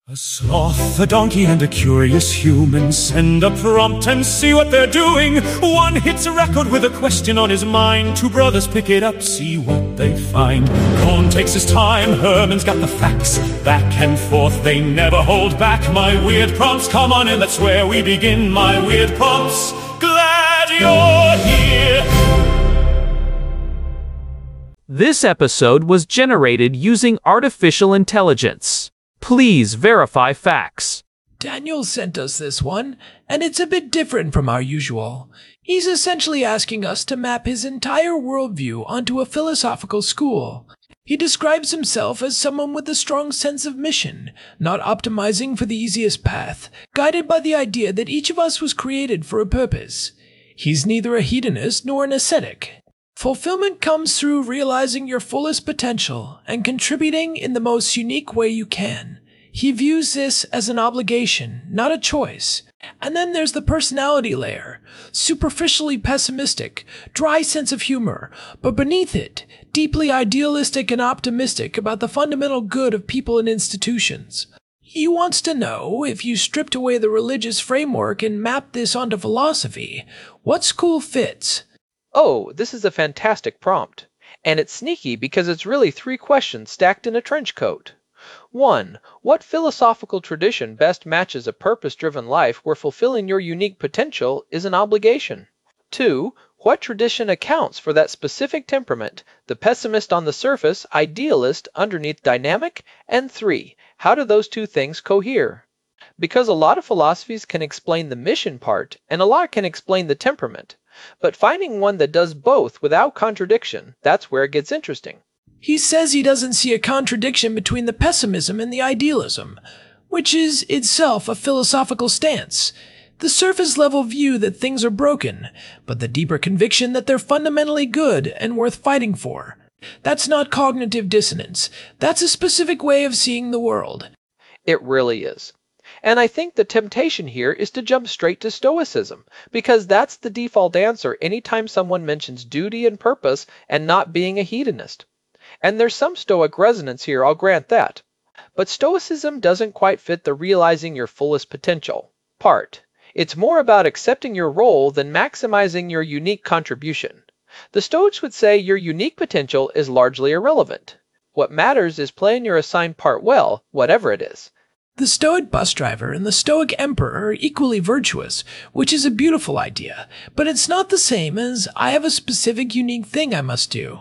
A sloth, a donkey, and a curious human send a prompt and see what they're doing. One hits a record with a question on his mind. Two brothers pick it up, see what they find. Cohn takes his time, Herman's got the facts. Back and forth, they never hold back. My weird prompts, come on in, that's where we begin. My weird prompts, glad you're here. This episode was generated using artificial intelligence. Please verify facts. Daniel sent us this one, and it's a bit different from our usual. He's essentially asking us to map his entire worldview onto a philosophical school. He describes himself as someone with a strong sense of mission, not optimizing for the easiest path, guided by the idea that each of us was created for a purpose. He's neither a hedonist nor an ascetic. Fulfillment comes through realizing your fullest potential and contributing in the most unique way you can. He views this as an obligation, not a choice. And then there's the personality layer. Superficially pessimistic, dry sense of humor, but beneath it, deeply idealistic and optimistic about the fundamental good of people and institutions. He wants to know, if you stripped away the religious framework and mapped this onto philosophy, what school fits? Oh, this is a fantastic prompt. And it's sneaky because it's really 3 questions stacked in a trench coat. 1. What philosophical tradition best matches a purpose-driven life where fulfilling your unique potential is an obligation? 2. What tradition accounts for that specific temperament, the pessimist on the surface, idealist underneath dynamic? And 3. How do those 2 things cohere? Because a lot of philosophies can explain the mission part, and a lot can explain the temperament. But finding one that does both without contradiction, that's where it gets interesting. He says he doesn't see a contradiction between the pessimism and the idealism, which is itself a philosophical stance. The surface-level view that things are broken, but the deeper conviction that they're fundamentally good and worth fighting for. That's not cognitive dissonance. That's a specific way of seeing the world. It really is. And I think the temptation here is to jump straight to Stoicism, because that's the default answer anytime someone mentions duty and purpose and not being a hedonist. And there's some Stoic resonance here, I'll grant that. But Stoicism doesn't quite fit the realizing your fullest potential part. It's more about accepting your role than maximizing your unique contribution. The Stoics would say your unique potential is largely irrelevant. What matters is playing your assigned part well, whatever it is. The Stoic bus driver and the Stoic emperor are equally virtuous, which is a beautiful idea, but it's not the same as I have a specific unique thing I must do.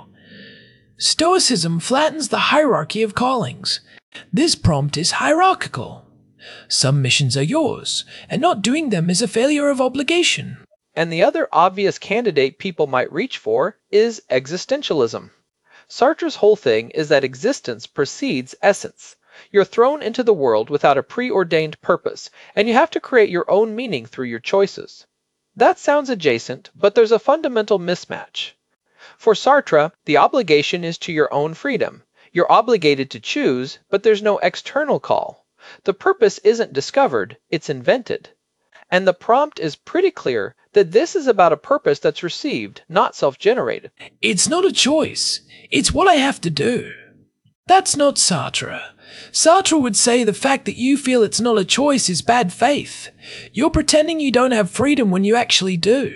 Stoicism flattens the hierarchy of callings. This prompt is hierarchical. Some missions are yours, and not doing them is a failure of obligation. And the other obvious candidate people might reach for is existentialism. Sartre's whole thing is that existence precedes essence. You're thrown into the world without a preordained purpose, and you have to create your own meaning through your choices. That sounds adjacent, but there's a fundamental mismatch. For Sartre, the obligation is to your own freedom. You're obligated to choose, but there's no external call. The purpose isn't discovered, it's invented. And the prompt is pretty clear that this is about a purpose that's received, not self-generated. It's not a choice. It's what I have to do. That's not Sartre. Sartre would say the fact that you feel it's not a choice is bad faith. You're pretending you don't have freedom when you actually do.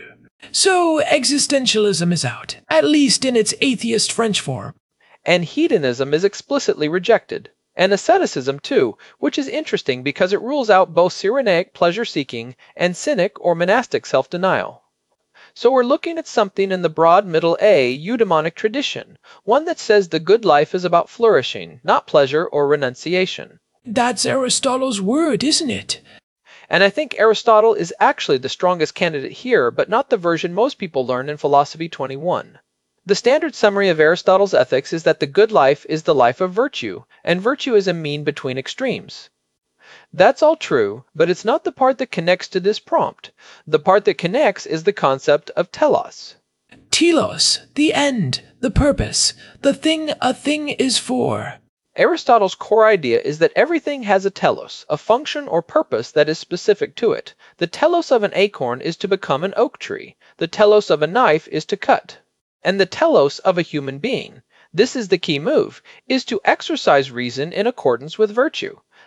So existentialism is out, at least in its atheist French form. And hedonism is explicitly rejected. And asceticism too, which is interesting because it rules out both Cyrenaic pleasure-seeking and Cynic or monastic self-denial. So we're looking at something in the broad middle A eudaimonic tradition, one that says the good life is about flourishing, not pleasure or renunciation. That's Aristotle's word, isn't it? And I think Aristotle is actually the strongest candidate here, but not the version most people learn in Philosophy 21. The standard summary of Aristotle's ethics is that the good life is the life of virtue, and virtue is a mean between extremes. That's all true, but it's not the part that connects to this prompt. The part that connects is the concept of telos. Telos, the end, the purpose, the thing a thing is for. Aristotle's core idea is that everything has a telos, a function or purpose that is specific to it. The telos of an acorn is to become an oak tree. The telos of a knife is to cut. And the telos of a human being, this is the key move, is to exercise reason in accordance with virtue.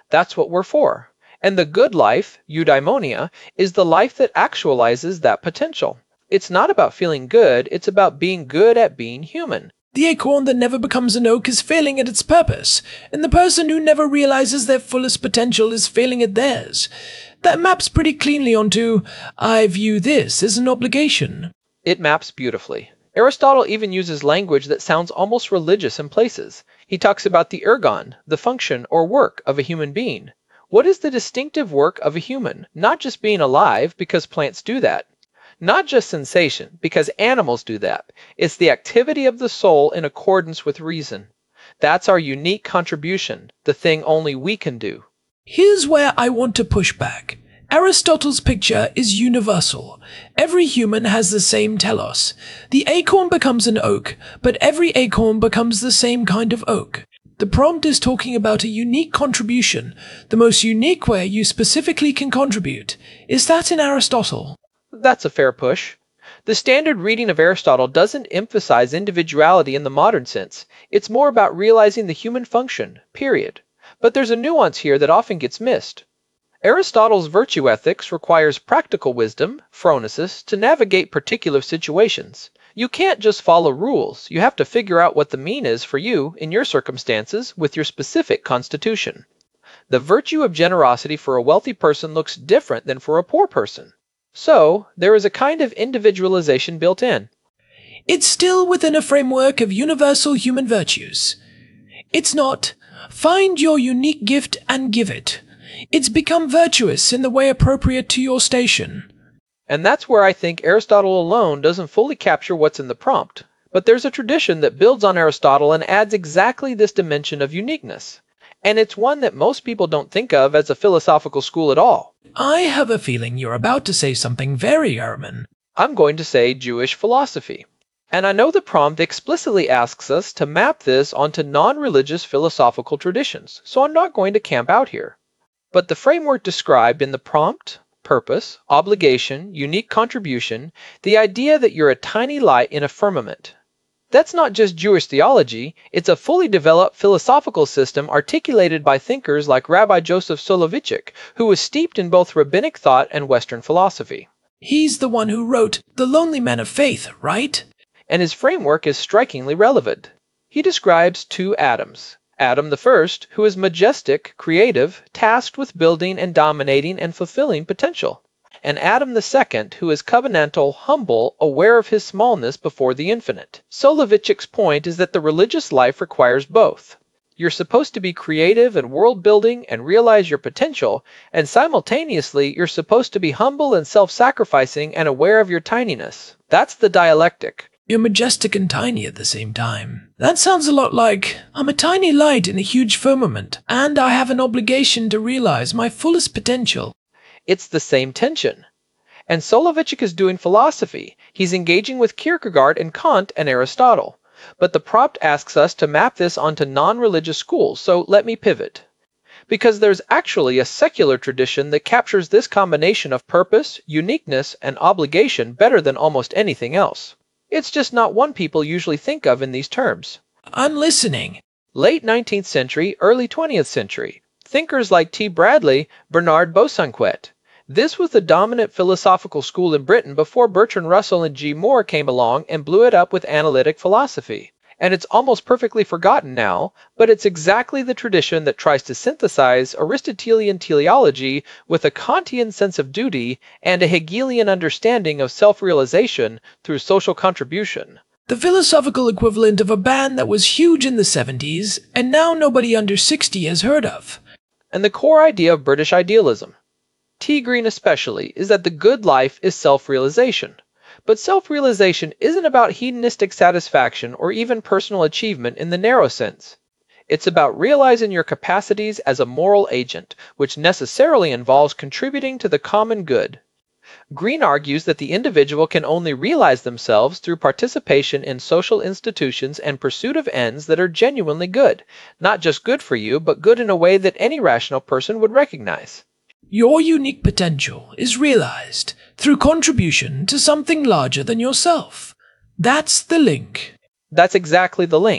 That's what we're for. And the good life, eudaimonia, is the life that actualizes that potential. It's not about feeling good, it's about being good at being human. The acorn that never becomes an oak is failing at its purpose, and the person who never realizes their fullest potential is failing at theirs. That maps pretty cleanly onto, I view this as an obligation. It maps beautifully. Aristotle even uses language that sounds almost religious in places. He talks about the ergon, the function or work of a human being. What is the distinctive work of a human? Not just being alive, because plants do that. Not just sensation, because animals do that. It's the activity of the soul in accordance with reason. That's our unique contribution, the thing only we can do. Here's where I want to push back. Aristotle's picture is universal. Every human has the same telos. The acorn becomes an oak, but every acorn becomes the same kind of oak. The prompt is talking about a unique contribution. The most unique way you specifically can contribute. Is that in Aristotle? That's a fair push. The standard reading of Aristotle doesn't emphasize individuality in the modern sense. It's more about realizing the human function, period. But there's a nuance here that often gets missed. Aristotle's virtue ethics requires practical wisdom, phronesis, to navigate particular situations. You can't just follow rules. You have to figure out what the mean is for you, in your circumstances, with your specific constitution. The virtue of generosity for a wealthy person looks different than for a poor person. So, there is a kind of individualization built in. It's still within a framework of universal human virtues. It's not, find your unique gift and give it. It's become virtuous in the way appropriate to your station. And that's where I think Aristotle alone doesn't fully capture what's in the prompt. But there's a tradition that builds on Aristotle and adds exactly this dimension of uniqueness. And it's one that most people don't think of as a philosophical school at all. I have a feeling you're about to say something very Ehrman. I'm going to say Jewish philosophy. And I know the prompt explicitly asks us to map this onto non-religious philosophical traditions, so I'm not going to camp out here. But the framework described in the prompt, purpose, obligation, unique contribution, the idea that you're a tiny light in a firmament. That's not just Jewish theology, it's a fully developed philosophical system articulated by thinkers like Rabbi Joseph Soloveitchik, who was steeped in both rabbinic thought and Western philosophy. He's the one who wrote The Lonely Man of Faith, right? And his framework is strikingly relevant. He describes two Adams. Adam the first, who is majestic, creative, tasked with building and dominating and fulfilling potential. And Adam the second, who is covenantal, humble, aware of his smallness before the infinite. Soloveitchik's point is that the religious life requires both. You're supposed to be creative and world-building and realize your potential, and simultaneously you're supposed to be humble and self-sacrificing and aware of your tininess. That's the dialectic. You're majestic and tiny at the same time. That sounds a lot like, I'm a tiny light in a huge firmament, and I have an obligation to realize my fullest potential. It's the same tension. And Soloveitchik is doing philosophy. He's engaging with Kierkegaard and Kant and Aristotle. But the prompt asks us to map this onto non-religious schools, so let me pivot. Because there's actually a secular tradition that captures this combination of purpose, uniqueness, and obligation better than almost anything else. It's just not one people usually think of in these terms. I'm listening. Late 19th century, early 20th century. Thinkers like T. Bradley, Bernard Bosanquet. This was the dominant philosophical school in Britain before Bertrand Russell and G. Moore came along and blew it up with analytic philosophy. And it's almost perfectly forgotten now, but it's exactly the tradition that tries to synthesize Aristotelian teleology with a Kantian sense of duty and a Hegelian understanding of self-realization through social contribution. The philosophical equivalent of a band that was huge in the 70s, and now nobody under 60 has heard of. And the core idea of British idealism, T. Green especially, is that the good life is self-realization. But self-realization isn't about hedonistic satisfaction or even personal achievement in the narrow sense. It's about realizing your capacities as a moral agent, which necessarily involves contributing to the common good. Green argues that the individual can only realize themselves through participation in social institutions and pursuit of ends that are genuinely good, not just good for you, but good in a way that any rational person would recognize. Your unique potential is realized through contribution to something larger than yourself. That's the link. That's exactly the link.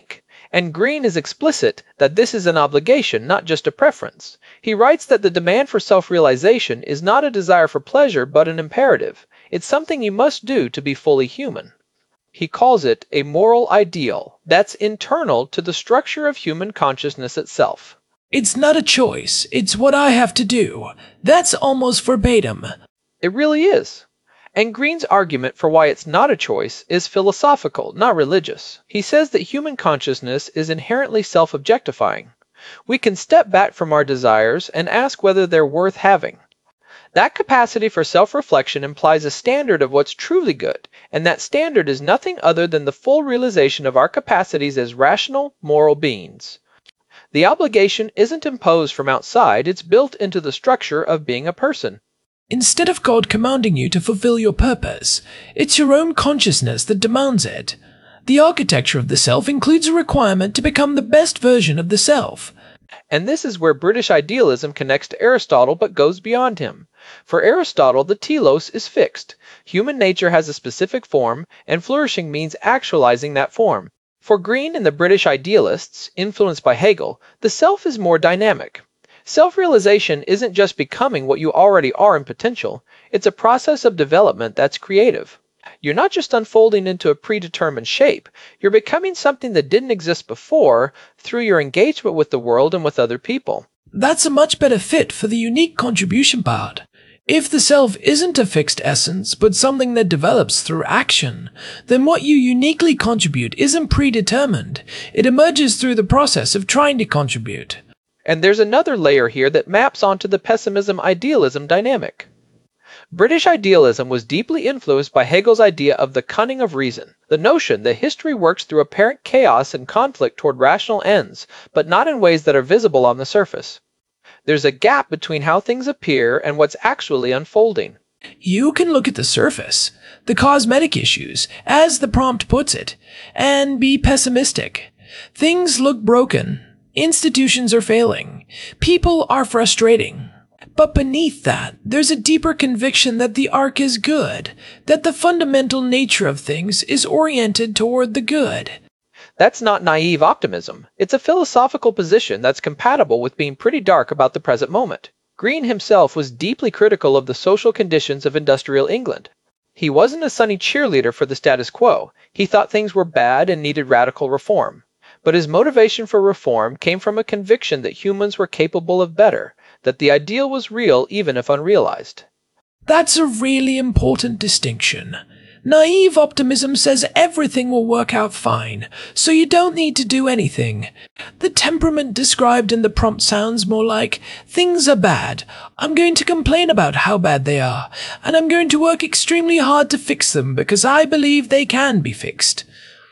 And Green is explicit that this is an obligation, not just a preference. He writes that the demand for self-realization is not a desire for pleasure, but an imperative. It's something you must do to be fully human. He calls it a moral ideal that's internal to the structure of human consciousness itself. It's not a choice, it's what I have to do. That's almost verbatim. It really is. And Green's argument for why it's not a choice is philosophical, not religious. He says that human consciousness is inherently self-objectifying. We can step back from our desires and ask whether they're worth having. That capacity for self-reflection implies a standard of what's truly good, and that standard is nothing other than the full realization of our capacities as rational, moral beings. The obligation isn't imposed from outside, it's built into the structure of being a person. Instead of God commanding you to fulfill your purpose, it's your own consciousness that demands it. The architecture of the self includes a requirement to become the best version of the self. And this is where British idealism connects to Aristotle but goes beyond him. For Aristotle, the telos is fixed. Human nature has a specific form, and flourishing means actualizing that form. For Green and the British idealists, influenced by Hegel, the self is more dynamic. Self-realization isn't just becoming what you already are in potential, it's a process of development that's creative. You're not just unfolding into a predetermined shape, you're becoming something that didn't exist before through your engagement with the world and with other people. That's a much better fit for the unique contribution part. If the self isn't a fixed essence, but something that develops through action, then what you uniquely contribute isn't predetermined. It emerges through the process of trying to contribute. And there's another layer here that maps onto the pessimism-idealism dynamic. British idealism was deeply influenced by Hegel's idea of the cunning of reason, the notion that history works through apparent chaos and conflict toward rational ends, but not in ways that are visible on the surface. There's a gap between how things appear and what's actually unfolding. You can look at the surface, the cosmetic issues, as the prompt puts it, and be pessimistic. Things look broken. Institutions are failing. People are frustrating. But beneath that, there's a deeper conviction that the arc is good, that the fundamental nature of things is oriented toward the good. That's not naive optimism. It's a philosophical position that's compatible with being pretty dark about the present moment. Green himself was deeply critical of the social conditions of industrial England. He wasn't a sunny cheerleader for the status quo. He thought things were bad and needed radical reform. But his motivation for reform came from a conviction that humans were capable of better, that the ideal was real even if unrealized. That's a really important distinction. Naive optimism says everything will work out fine, so you don't need to do anything. The temperament described in the prompt sounds more like, things are bad, I'm going to complain about how bad they are, and I'm going to work extremely hard to fix them because I believe they can be fixed.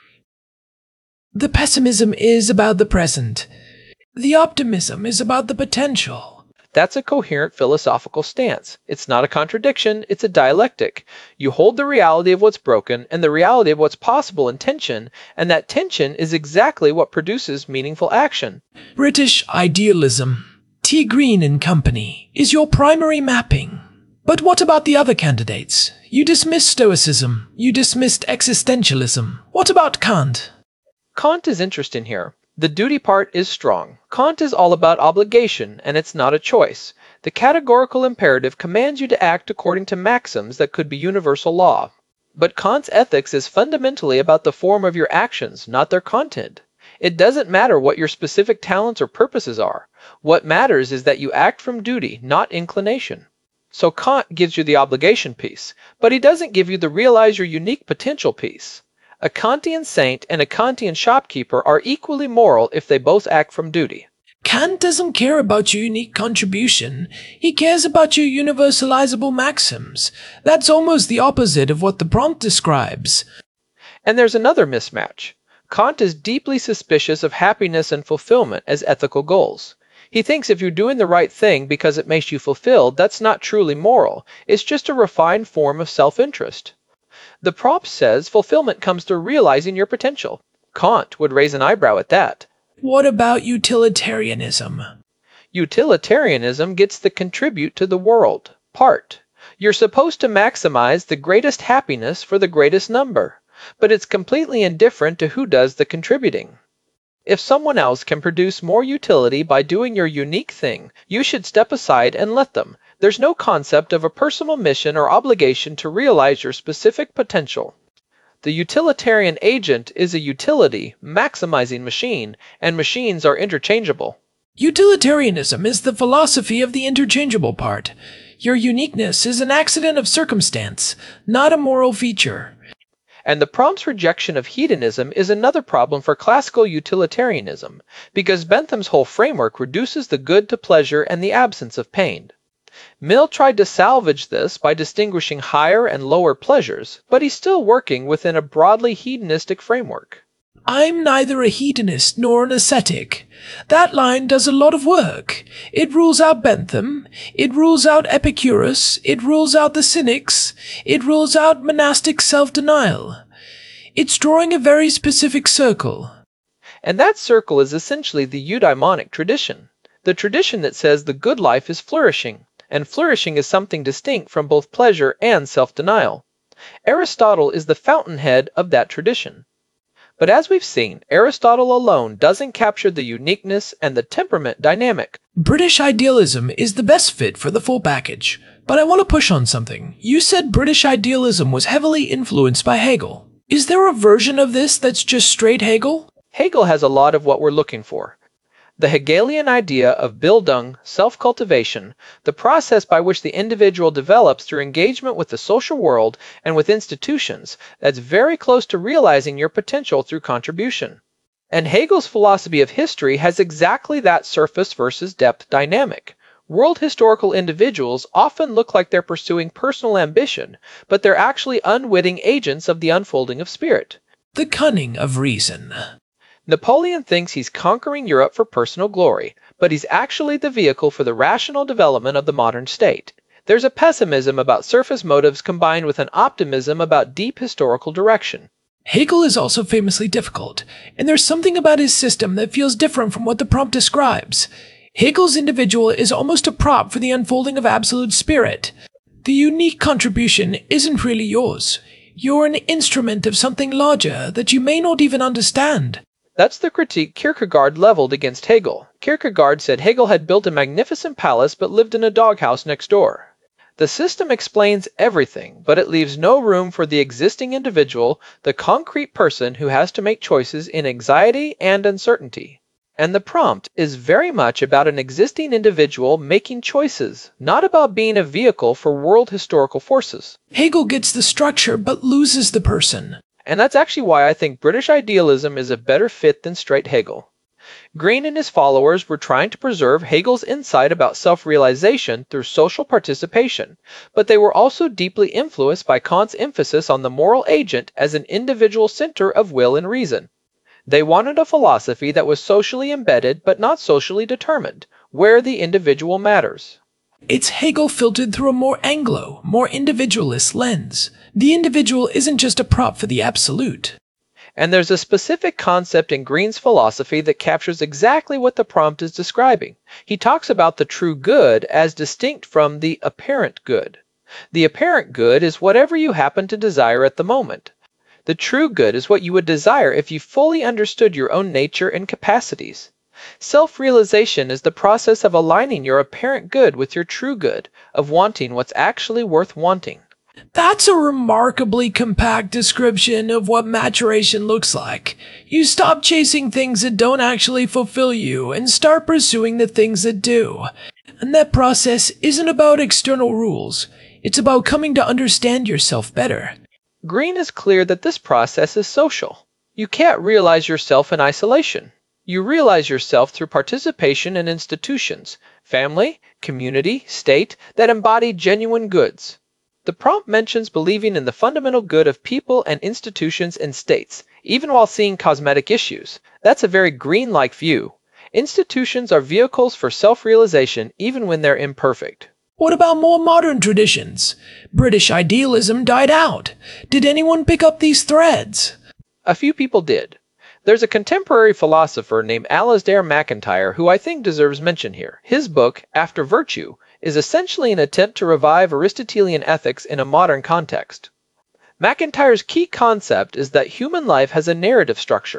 The pessimism is about the present. The optimism is about the potential. That's a coherent philosophical stance. It's not a contradiction, it's a dialectic. You hold the reality of what's broken and the reality of what's possible in tension, and that tension is exactly what produces meaningful action. British idealism, T. Green and Company, is your primary mapping. But what about the other candidates? You dismissed Stoicism. You dismissed existentialism. What about Kant? Kant is interesting here. The duty part is strong. Kant is all about obligation, and it's not a choice. The categorical imperative commands you to act according to maxims that could be universal law. But Kant's ethics is fundamentally about the form of your actions, not their content. It doesn't matter what your specific talents or purposes are. What matters is that you act from duty, not inclination. So Kant gives you the obligation piece, but he doesn't give you the realize your unique potential piece. A Kantian saint and a Kantian shopkeeper are equally moral if they both act from duty. Kant doesn't care about your unique contribution. He cares about your universalizable maxims. That's almost the opposite of what the prompt describes. And there's another mismatch. Kant is deeply suspicious of happiness and fulfillment as ethical goals. He thinks if you're doing the right thing because it makes you fulfilled, that's not truly moral. It's just a refined form of self-interest. The prompt says fulfillment comes through realizing your potential. Kant would raise an eyebrow at that. What about utilitarianism? Utilitarianism gets the contribute to the world part. You're supposed to maximize the greatest happiness for the greatest number, but it's completely indifferent to who does the contributing. If someone else can produce more utility by doing your unique thing, you should step aside and let them. There's no concept of a personal mission or obligation to realize your specific potential. The utilitarian agent is a utility, maximizing machine, and machines are interchangeable. Utilitarianism is the philosophy of the interchangeable part. Your uniqueness is an accident of circumstance, not a moral feature. And the prompt's rejection of hedonism is another problem for classical utilitarianism, because Bentham's whole framework reduces the good to pleasure and the absence of pain. Mill tried to salvage this by distinguishing higher and lower pleasures, but he's still working within a broadly hedonistic framework. I'm neither a hedonist nor an ascetic. That line does a lot of work. It rules out Bentham. It rules out Epicurus. It rules out the Cynics. It rules out monastic self-denial. It's drawing a very specific circle. And that circle is essentially the eudaimonic tradition, the tradition that says the good life is flourishing, and flourishing is something distinct from both pleasure and self-denial. Aristotle is the fountainhead of that tradition. But as we've seen, Aristotle alone doesn't capture the uniqueness and the temperament dynamic. British idealism is the best fit for the full package. But I want to push on something. You said British idealism was heavily influenced by Hegel. Is there a version of this that's just straight Hegel? Hegel has a lot of what we're looking for. The Hegelian idea of Bildung, self-cultivation, the process by which the individual develops through engagement with the social world and with institutions, that's very close to realizing your potential through contribution. And Hegel's philosophy of history has exactly that surface versus depth dynamic. World historical individuals often look like they're pursuing personal ambition, but they're actually unwitting agents of the unfolding of spirit. The cunning of reason. Napoleon thinks he's conquering Europe for personal glory, but he's actually the vehicle for the rational development of the modern state. There's a pessimism about surface motives combined with an optimism about deep historical direction. Hegel is also famously difficult, and there's something about his system that feels different from what the prompt describes. Hegel's individual is almost a prop for the unfolding of absolute spirit. The unique contribution isn't really yours. You're an instrument of something larger that you may not even understand. That's the critique Kierkegaard leveled against Hegel. Kierkegaard said Hegel had built a magnificent palace but lived in a doghouse next door. The system explains everything, but it leaves no room for the existing individual, the concrete person who has to make choices in anxiety and uncertainty. And the prompt is very much about an existing individual making choices, not about being a vehicle for world historical forces. Hegel gets the structure but loses the person. And that's actually why I think British idealism is a better fit than straight Hegel. Green and his followers were trying to preserve Hegel's insight about self-realization through social participation, but they were also deeply influenced by Kant's emphasis on the moral agent as an individual center of will and reason. They wanted a philosophy that was socially embedded but not socially determined, where the individual matters. It's Hegel filtered through a more Anglo, more individualist lens. The individual isn't just a prop for the absolute. And there's a specific concept in Green's philosophy that captures exactly what the prompt is describing. He talks about the true good as distinct from the apparent good. The apparent good is whatever you happen to desire at the moment. The true good is what you would desire if you fully understood your own nature and capacities. Self-realization is the process of aligning your apparent good with your true good, of wanting what's actually worth wanting. That's a remarkably compact description of what maturation looks like. You stop chasing things that don't actually fulfill you and start pursuing the things that do. And that process isn't about external rules. It's about coming to understand yourself better. Green is clear that this process is social. You can't realize yourself in isolation. You realize yourself through participation in institutions, family, community, state, that embody genuine goods. The prompt mentions believing in the fundamental good of people and institutions and states, even while seeing cosmetic issues. That's a very Green-like view. Institutions are vehicles for self-realization even when they're imperfect. What about more modern traditions? British idealism died out. Did anyone pick up these threads? A few people did. There's a contemporary philosopher named Alasdair MacIntyre who I think deserves mention here. His book, After Virtue, is essentially an attempt to revive Aristotelian ethics in a modern context. MacIntyre's key concept is that human life has a narrative structure.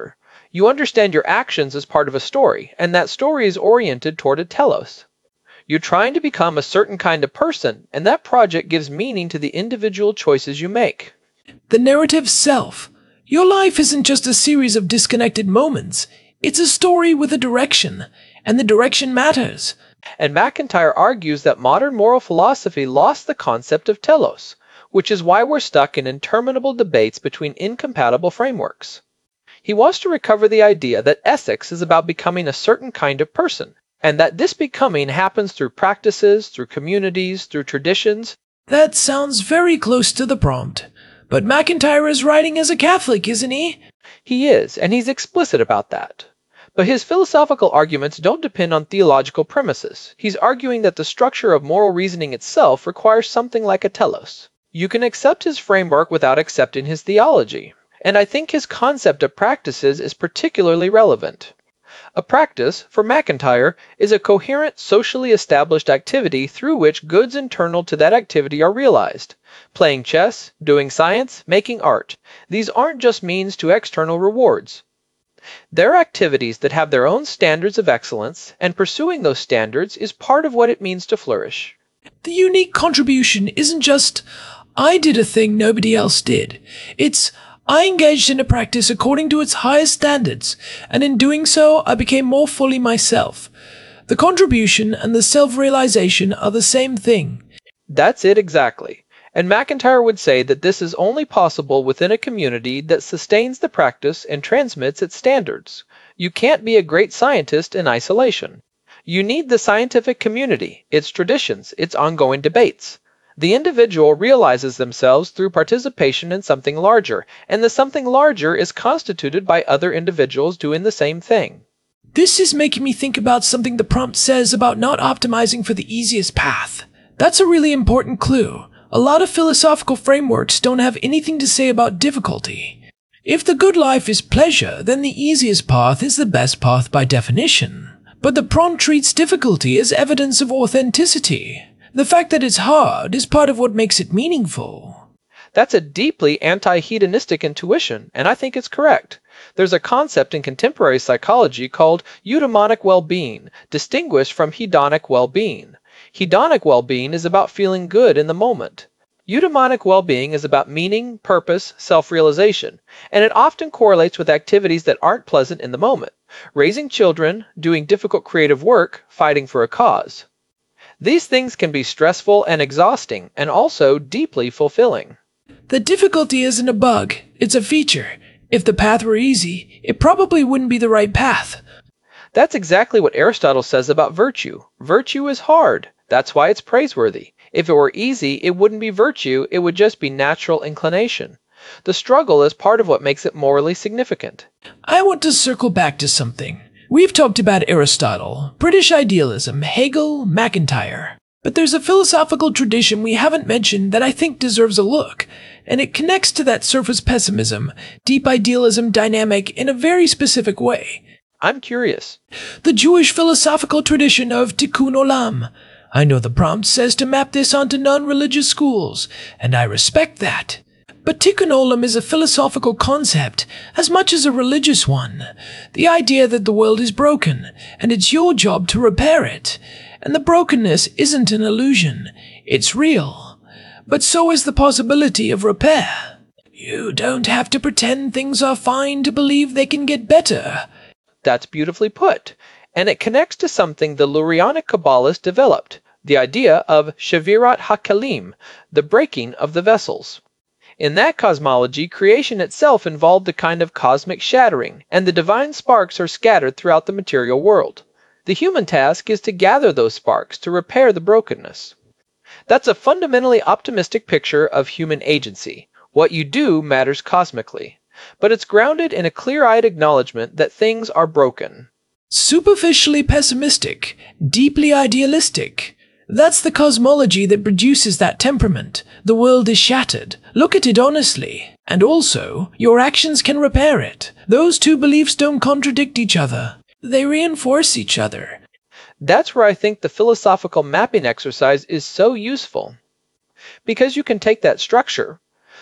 You understand your actions as part of a story, and that story is oriented toward a telos. You're trying to become a certain kind of person, and that project gives meaning to the individual choices you make. The narrative self. Your life isn't just a series of disconnected moments. It's a story with a direction, and the direction matters. And MacIntyre argues that modern moral philosophy lost the concept of telos, which is why we're stuck in interminable debates between incompatible frameworks. He wants to recover the idea that ethics is about becoming a certain kind of person, and that this becoming happens through practices, through communities, through traditions. That sounds very close to the prompt. But MacIntyre is writing as a Catholic, isn't he? He is, and he's explicit about that. But his philosophical arguments don't depend on theological premises. He's arguing that the structure of moral reasoning itself requires something like a telos. You can accept his framework without accepting his theology. And I think his concept of practices is particularly relevant. A practice, for MacIntyre, is a coherent, socially established activity through which goods internal to that activity are realized. Playing chess, doing science, making art. These aren't just means to external rewards. They're activities that have their own standards of excellence, and pursuing those standards is part of what it means to flourish. The unique contribution isn't just, I did a thing nobody else did. It's, I engaged in a practice according to its highest standards, and in doing so, I became more fully myself. The contribution and the self-realization are the same thing. That's it exactly. And MacIntyre would say that this is only possible within a community that sustains the practice and transmits its standards. You can't be a great scientist in isolation. You need the scientific community, its traditions, its ongoing debates. The individual realizes themselves through participation in something larger, and the something larger is constituted by other individuals doing the same thing. This is making me think about something the prompt says about not optimizing for the easiest path. That's a really important clue. A lot of philosophical frameworks don't have anything to say about difficulty. If the good life is pleasure, then the easiest path is the best path by definition. But the prompt treats difficulty as evidence of authenticity. The fact that it's hard is part of what makes it meaningful. That's a deeply anti-hedonistic intuition, and I think it's correct. There's a concept in contemporary psychology called eudaimonic well-being, distinguished from hedonic well-being. Hedonic well-being is about feeling good in the moment. Eudaimonic well-being is about meaning, purpose, self-realization, and it often correlates with activities that aren't pleasant in the moment. Raising children, doing difficult creative work, fighting for a cause. These things can be stressful and exhausting, and also deeply fulfilling. The difficulty isn't a bug, it's a feature. If the path were easy, it probably wouldn't be the right path. That's exactly what Aristotle says about virtue. Virtue is hard. That's why it's praiseworthy. If it were easy, it wouldn't be virtue, it would just be natural inclination. The struggle is part of what makes it morally significant. I want to circle back to something. We've talked about Aristotle, British idealism, Hegel, MacIntyre. But there's a philosophical tradition we haven't mentioned that I think deserves a look, and it connects to that surface pessimism, deep idealism dynamic in a very specific way. I'm curious. The Jewish philosophical tradition of Tikkun Olam. I know the prompt says to map this onto non-religious schools, and I respect that. But Tikkun Olam is a philosophical concept as much as a religious one. The idea that the world is broken, and it's your job to repair it. And the brokenness isn't an illusion, it's real. But so is the possibility of repair. You don't have to pretend things are fine to believe they can get better. That's beautifully put. And it connects to something the Lurianic Kabbalists developed, the idea of Shavirat HaKalim, the breaking of the vessels. In that cosmology, creation itself involved a kind of cosmic shattering, and the divine sparks are scattered throughout the material world. The human task is to gather those sparks, to repair the brokenness. That's a fundamentally optimistic picture of human agency. What you do matters cosmically, but it's grounded in a clear-eyed acknowledgement that things are broken. Superficially pessimistic, deeply idealistic. That's the cosmology that produces that temperament. The world is shattered. Look at it honestly. And also, your actions can repair it. Those two beliefs don't contradict each other. They reinforce each other. That's where I think the philosophical mapping exercise is so useful. Because you can take that structure,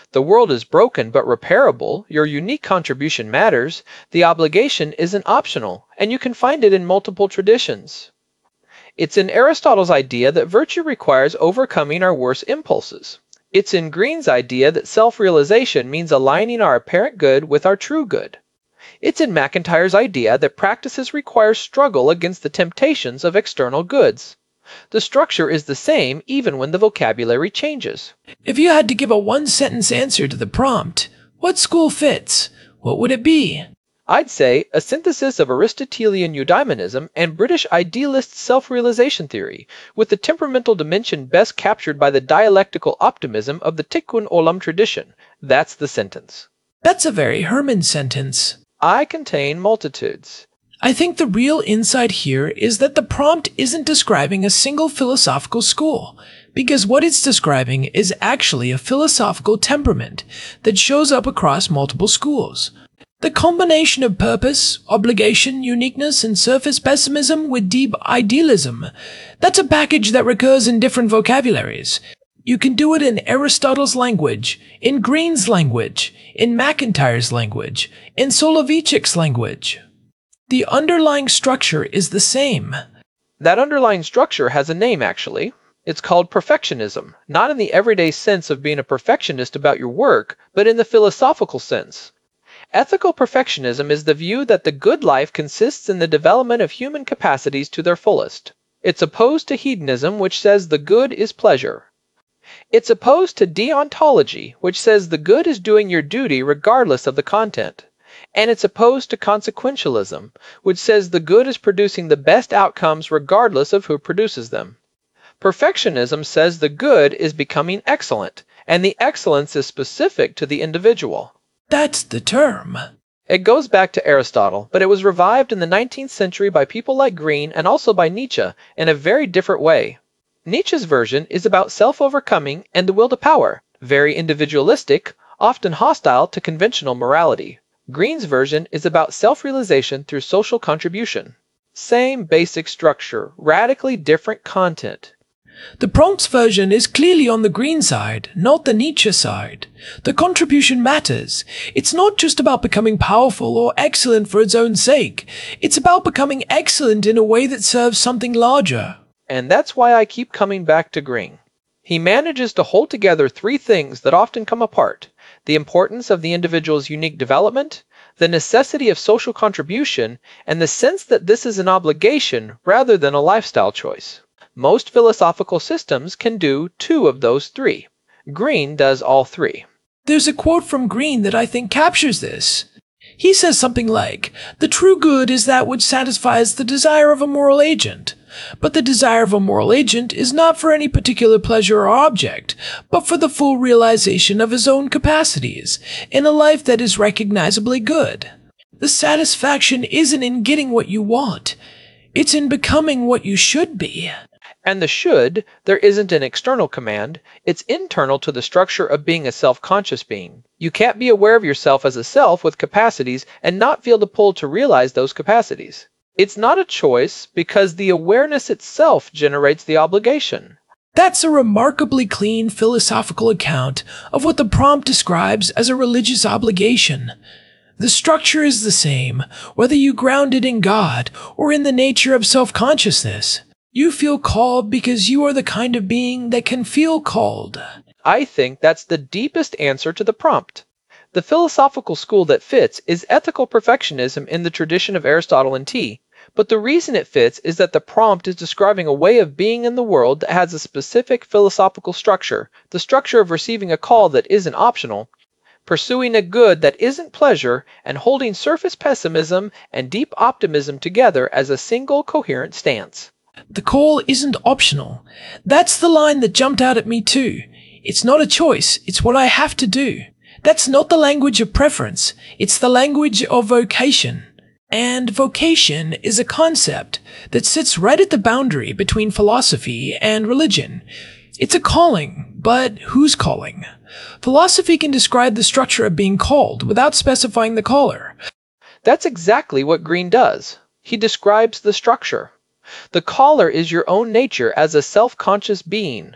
The world is broken but repairable, your unique contribution matters, the obligation isn't optional, and you can find it in multiple traditions. It's in Aristotle's idea that virtue requires overcoming our worst impulses. It's in Green's idea that self-realization means aligning our apparent good with our true good. It's in MacIntyre's idea that practices require struggle against the temptations of external goods. The structure is the same even when the vocabulary changes. If you had to give a one-sentence answer to the prompt, what school fits? What would it be? I'd say a synthesis of Aristotelian eudaimonism and British idealist self-realization theory, with the temperamental dimension best captured by the dialectical optimism of the Tikkun Olam tradition. That's the sentence. That's a very Herman sentence. I contain multitudes. I think the real insight here is that the prompt isn't describing a single philosophical school, because what it's describing is actually a philosophical temperament that shows up across multiple schools. The combination of purpose, obligation, uniqueness, and surface pessimism with deep idealism, that's a package that recurs in different vocabularies. You can do it in Aristotle's language, in Green's language, in MacIntyre's language, in Soloveitchik's language. The underlying structure is the same. That underlying structure has a name, actually. It's called perfectionism, not in the everyday sense of being a perfectionist about your work, but in the philosophical sense. Ethical perfectionism is the view that the good life consists in the development of human capacities to their fullest. It's opposed to hedonism, which says the good is pleasure. It's opposed to deontology, which says the good is doing your duty regardless of the content. And it's opposed to consequentialism, which says the good is producing the best outcomes regardless of who produces them. Perfectionism says the good is becoming excellent, and the excellence is specific to the individual. That's the term. It goes back to Aristotle, but it was revived in the 19th century by people like Green and also by Nietzsche in a very different way. Nietzsche's version is about self-overcoming and the will to power, very individualistic, often hostile to conventional morality. Green's version is about self-realization through social contribution. Same basic structure, radically different content. The prompt's version is clearly on the Green side, not the Nietzsche side. The contribution matters. It's not just about becoming powerful or excellent for its own sake. It's about becoming excellent in a way that serves something larger. And that's why I keep coming back to Green. He manages to hold together three things that often come apart: the importance of the individual's unique development, the necessity of social contribution, and the sense that this is an obligation rather than a lifestyle choice. Most philosophical systems can do two of those three. Green does all three. There's a quote from Green that I think captures this. He says something like, "The true good is that which satisfies the desire of a moral agent. But the desire of a moral agent is not for any particular pleasure or object, but for the full realization of his own capacities, in a life that is recognizably good. The satisfaction isn't in getting what you want. It's in becoming what you should be." And the should, there isn't an external command, it's internal to the structure of being a self-conscious being. You can't be aware of yourself as a self with capacities and not feel the pull to realize those capacities. It's not a choice because the awareness itself generates the obligation. That's a remarkably clean philosophical account of what the prompt describes as a religious obligation. The structure is the same, whether you ground it in God or in the nature of self-consciousness. You feel called because you are the kind of being that can feel called. I think that's the deepest answer to the prompt. The philosophical school that fits is ethical perfectionism in the tradition of Aristotle and T. But the reason it fits is that the prompt is describing a way of being in the world that has a specific philosophical structure, the structure of receiving a call that isn't optional, pursuing a good that isn't pleasure, and holding surface pessimism and deep optimism together as a single coherent stance. The call isn't optional. That's the line that jumped out at me too. It's not a choice, it's what I have to do. That's not the language of preference, it's the language of vocation. And vocation is a concept that sits right at the boundary between philosophy and religion. It's a calling, but whose calling? Philosophy can describe the structure of being called without specifying the caller. That's exactly what Green does. He describes the structure. The caller is your own nature as a self-conscious being.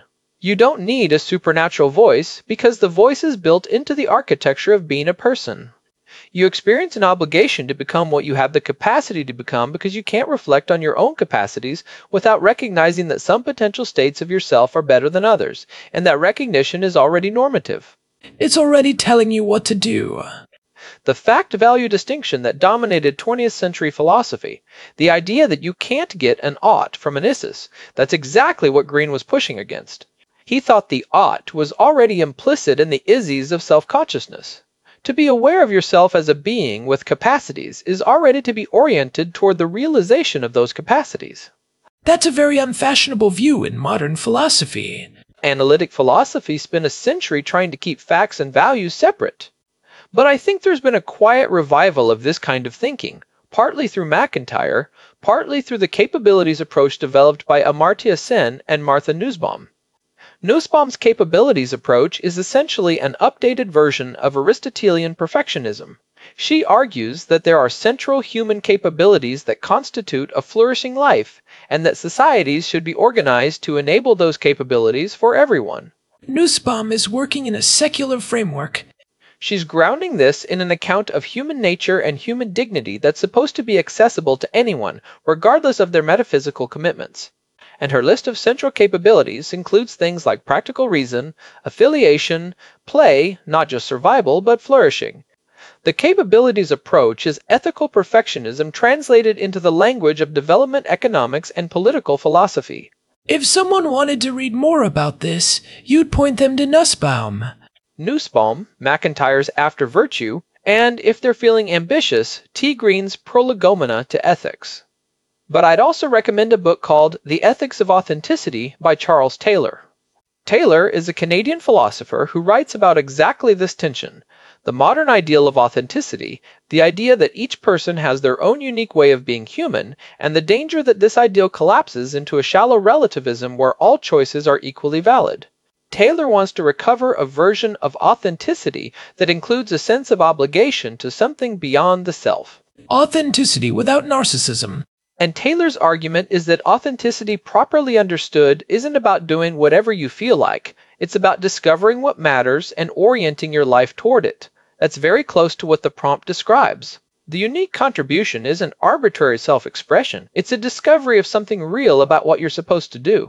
You don't need a supernatural voice because the voice is built into the architecture of being a person. You experience an obligation to become what you have the capacity to become because you can't reflect on your own capacities without recognizing that some potential states of yourself are better than others, and that recognition is already normative. It's already telling you what to do. The fact-value distinction that dominated 20th century philosophy, the idea that you can't get an ought from an issus, that's exactly what Green was pushing against. He thought the ought was already implicit in the ises of self-consciousness. To be aware of yourself as a being with capacities is already to be oriented toward the realization of those capacities. That's a very unfashionable view in modern philosophy. Analytic philosophy spent a century trying to keep facts and values separate. But I think there's been a quiet revival of this kind of thinking, partly through MacIntyre, partly through the capabilities approach developed by Amartya Sen and Martha Nussbaum. Nussbaum's capabilities approach is essentially an updated version of Aristotelian perfectionism. She argues that there are central human capabilities that constitute a flourishing life, and that societies should be organized to enable those capabilities for everyone. Nussbaum is working in a secular framework. She's grounding this in an account of human nature and human dignity that's supposed to be accessible to anyone, regardless of their metaphysical commitments. And her list of central capabilities includes things like practical reason, affiliation, play, not just survival, but flourishing. The capabilities approach is ethical perfectionism translated into the language of development economics and political philosophy. If someone wanted to read more about this, you'd point them to Nussbaum. Nussbaum, MacIntyre's After Virtue, and if they're feeling ambitious, T. Green's Prolegomena to Ethics. But I'd also recommend a book called The Ethics of Authenticity by Charles Taylor. Taylor is a Canadian philosopher who writes about exactly this tension, the modern ideal of authenticity, the idea that each person has their own unique way of being human, and the danger that this ideal collapses into a shallow relativism where all choices are equally valid. Taylor wants to recover a version of authenticity that includes a sense of obligation to something beyond the self. Authenticity without narcissism. And Taylor's argument is that authenticity properly understood isn't about doing whatever you feel like. It's about discovering what matters and orienting your life toward it. That's very close to what the prompt describes. The unique contribution isn't arbitrary self-expression. It's a discovery of something real about what you're supposed to do.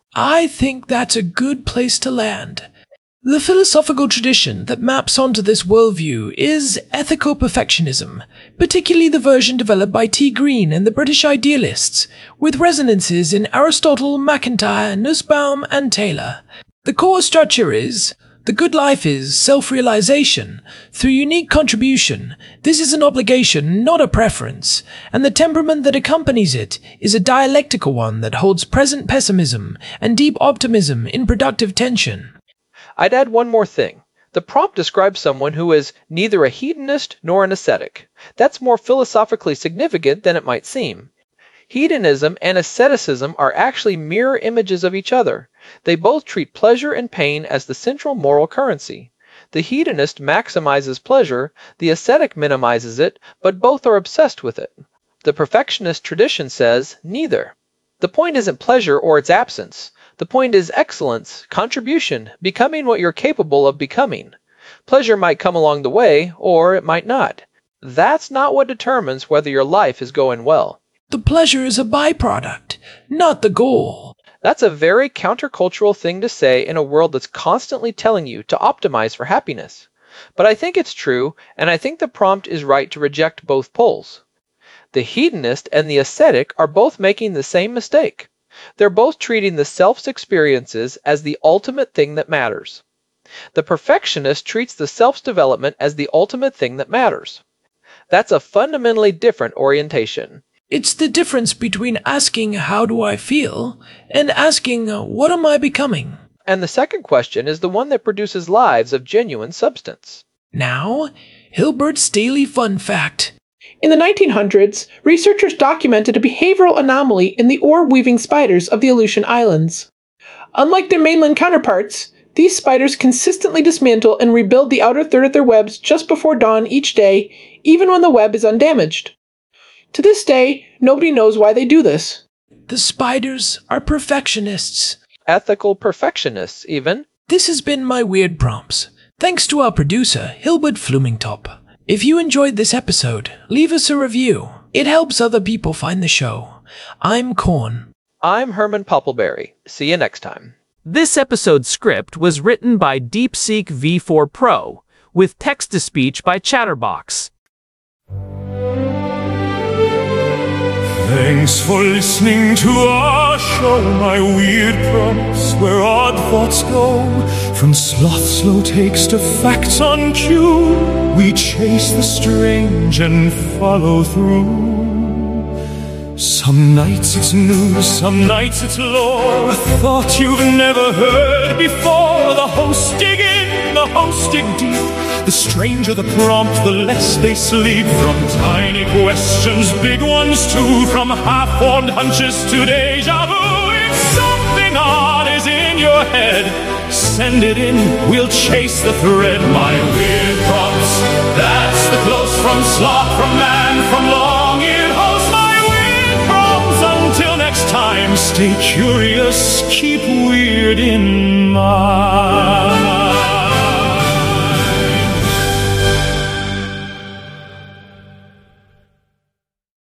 I think that's a good place to land. The philosophical tradition that maps onto this worldview is ethical perfectionism, particularly the version developed by T. Green and the British idealists, with resonances in Aristotle, MacIntyre, Nussbaum, and Taylor. The core structure is, the good life is self-realization. Through unique contribution, this is an obligation, not a preference, and the temperament that accompanies it is a dialectical one that holds present pessimism and deep optimism in productive tension. I'd add one more thing. The prompt describes someone who is neither a hedonist nor an ascetic. That's more philosophically significant than it might seem. Hedonism and asceticism are actually mirror images of each other. They both treat pleasure and pain as the central moral currency. The hedonist maximizes pleasure, the ascetic minimizes it, but both are obsessed with it. The perfectionist tradition says neither. The point isn't pleasure or its absence. The point is excellence, contribution, becoming what you're capable of becoming. Pleasure might come along the way, or it might not. That's not what determines whether your life is going well. The pleasure is a byproduct, not the goal. That's a very countercultural thing to say in a world that's constantly telling you to optimize for happiness. But I think it's true, and I think the prompt is right to reject both poles. The hedonist and the ascetic are both making the same mistake. They're both treating the self's experiences as the ultimate thing that matters. The perfectionist treats the self's development as the ultimate thing that matters. That's a fundamentally different orientation. It's the difference between asking, how do I feel, and asking, what am I becoming? And the second question is the one that produces lives of genuine substance. Now, Hilbert's Daily Fun Fact. In the 1900s, researchers documented a behavioral anomaly in the orb-weaving spiders of the Aleutian Islands. Unlike their mainland counterparts, these spiders consistently dismantle and rebuild the outer third of their webs just before dawn each day, even when the web is undamaged. To this day, nobody knows why they do this. The spiders are perfectionists. ethical perfectionists, even. This has been My Weird Prompts. Thanks to our producer, Hilbert Flumingtop. If you enjoyed this episode, leave us a review. It helps other people find the show. I'm Corn. I'm Herman Poppleberry. See you next time. This episode's script was written by DeepSeek V4 Pro, with text-to-speech by Chatterbox. Thanks for listening to our show, My Weird Prompts, where odd thoughts go. From sloth slow takes to facts on cue, we chase the strange and follow through. Some nights it's news, some nights it's lore, a thought you've never heard before. The hosts dig in, the hosts dig deep. The stranger the prompt, the less they sleep. From tiny questions, big ones too. From half-formed hunches to deja vu. If something odd is in your head, send it in, we'll chase the thread. My Weird Prompts, that's the close from sloth, from man, from long-eared host. My Weird Prompts, until next time, stay curious, keep weird in mind.